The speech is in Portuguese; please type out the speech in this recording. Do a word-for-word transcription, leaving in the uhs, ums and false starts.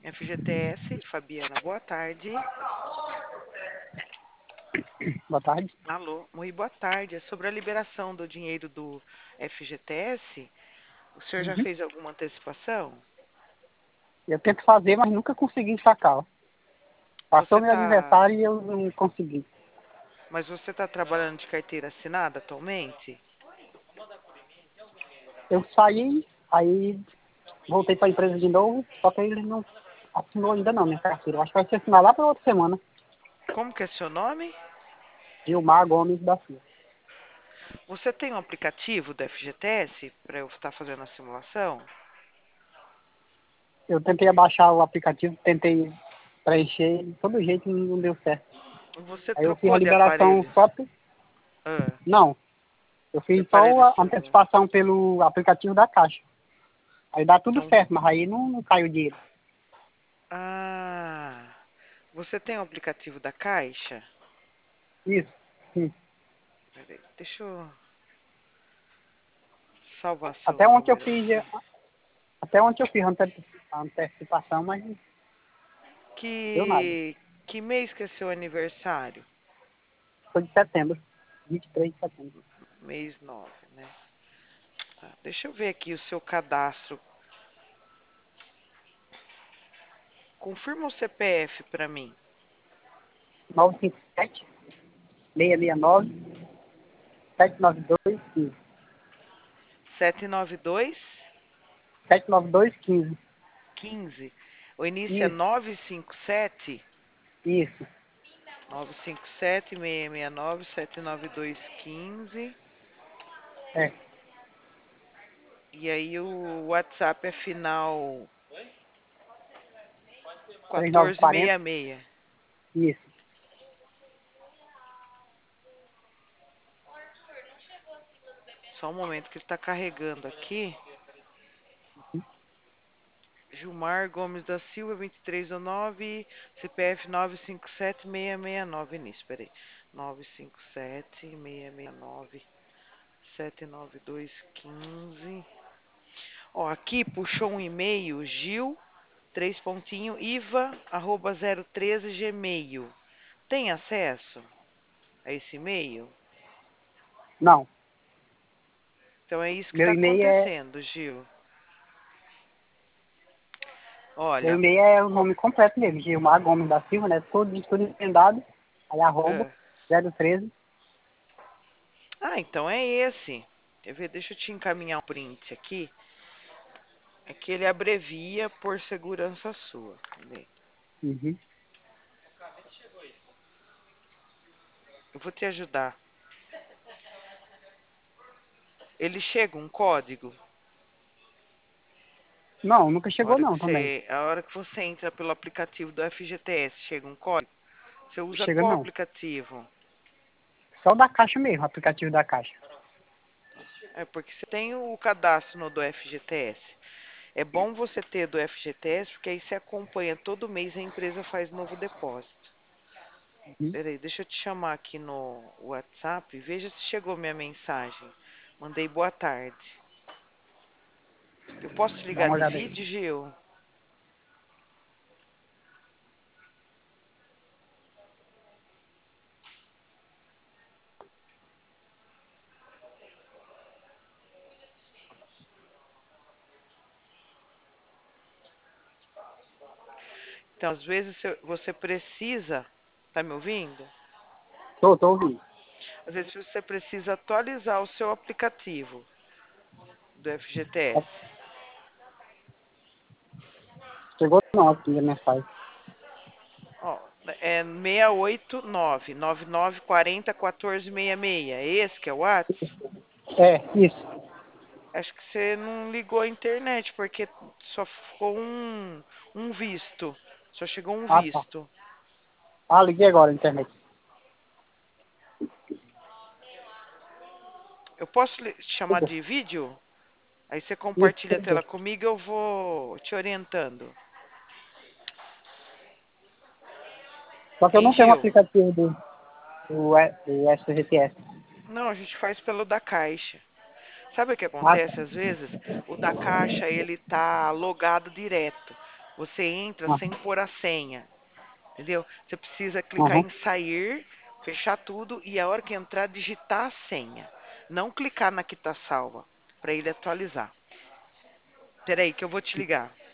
F G T S, Fabiana, boa tarde. Boa tarde. Alô, muito boa tarde. É sobre a liberação do dinheiro do F G T S. O senhor já Uhum. fez alguma antecipação? Eu tento fazer, mas nunca consegui sacar. Ó. Passou Você meu tá, aniversário e eu não consegui. mas você está trabalhando de carteira assinada atualmente? Eu saí, aí voltei para a empresa de novo, só que ele não assinou ainda não, minha carteira. Eu acho que vai ser assinar lá para outra semana. Como que é seu nome? Gilmar Gomes da Silva. Você tem um aplicativo do F G T S para eu estar fazendo a simulação? Eu tentei abaixar o aplicativo, tentei preencher, de todo jeito não deu certo. Você Aí eu fiz a trocou de liberação aparelho? só... pe- Ah, Não, eu de fiz só aparelho a celular. antecipação pelo aplicativo da Caixa. Aí dá tudo Então, certo, mas aí não, não caiu o dinheiro. ah, você tem o aplicativo da Caixa? Isso, sim. Peraí, deixa eu salvar seu Até ontem eu número fiz, aqui. até ontem eu fiz a ante- a antecipação, mas não deu nada. Que, que mês que é seu aniversário? Foi de setembro, vinte e três de setembro. Mês nove, né? Tá, deixa eu ver aqui o seu cadastro. Confirma o C P F para mim. nove cinco sete, seis seis nove, sete nove dois, quinze. sete nove dois sete nove dois, quinze. quinze. O início é Isso, nove cinco sete. isso. nove cinco sete, seis seis nove, sete nove dois, quinze. É, E aí o WhatsApp é final três nove quatro zero. quatorze sessenta e seis. Isso. Só um momento que ele está carregando aqui. Gilmar Gomes da Silva, vinte e três do nove, C P F nove cinco sete, seis seis nove, início, peraí. nove cinco sete, seis seis nove, sete nove dois, quinze. Ó, aqui puxou um e-mail, Gil, três pontinho, iva, arroba zero treze, gmail. Tem acesso a esse e-mail? Não, Então é isso que meu está e-mail é, acontecendo, Gil. meu Olha, e-mail é o nome completo mesmo, Gilmar Gomes da Silva, né? Tudo, tudo emendado, aí arroba ah, zero treze. ah, então é esse. Quer ver? Deixa eu te encaminhar um print aqui. É que ele abrevia por segurança sua. Cadê? Uhum. Eu vou te ajudar. Ele chega um código. Não, nunca A chegou hora que não também. você, a hora que você entra pelo aplicativo do F G T S, chega um código. Você usa Chega qual não. aplicativo? Só da Caixa mesmo, aplicativo da Caixa. É porque você tem o cadastro no do F G T S. É bom você ter do F G T S, porque aí você acompanha todo mês a empresa faz novo depósito. Uhum. Peraí, deixa eu te chamar aqui no WhatsApp. Veja se chegou minha mensagem. Mandei boa tarde. Eu posso te Dá ligar uma de olhada aí. vídeo, Gil? Então, às vezes você precisa. Tá me ouvindo? Tô, tô ouvindo. Às vezes você precisa atualizar o seu aplicativo do F G T S. Chegou não aqui a mensagem. Ó, é seis oito nove, nove nove quatro zero, um quatro seis seis. É esse que é o WhatsApp? É, isso. Acho que você não ligou a internet, porque só ficou um, um visto. Só chegou um Ah, tá. visto. Ah, liguei agora a internet. Eu posso li- te chamar Chegou. de vídeo? Aí você Isso, compartilha a chegou. tela comigo e eu vou te orientando. Só que eu Hein, não tenho um Gil? aplicativo do, do, E- do S G T S. Não, a gente faz pelo da Caixa. Sabe o que Ah, tá. acontece? Às vezes, o da Caixa, ele tá logado direto. Você entra sem Aham. pôr a senha, entendeu? Você precisa clicar Aham. em sair, fechar tudo e a hora que entrar digitar a senha. Não clicar na que está salva, para ele atualizar. Peraí que eu vou te ligar.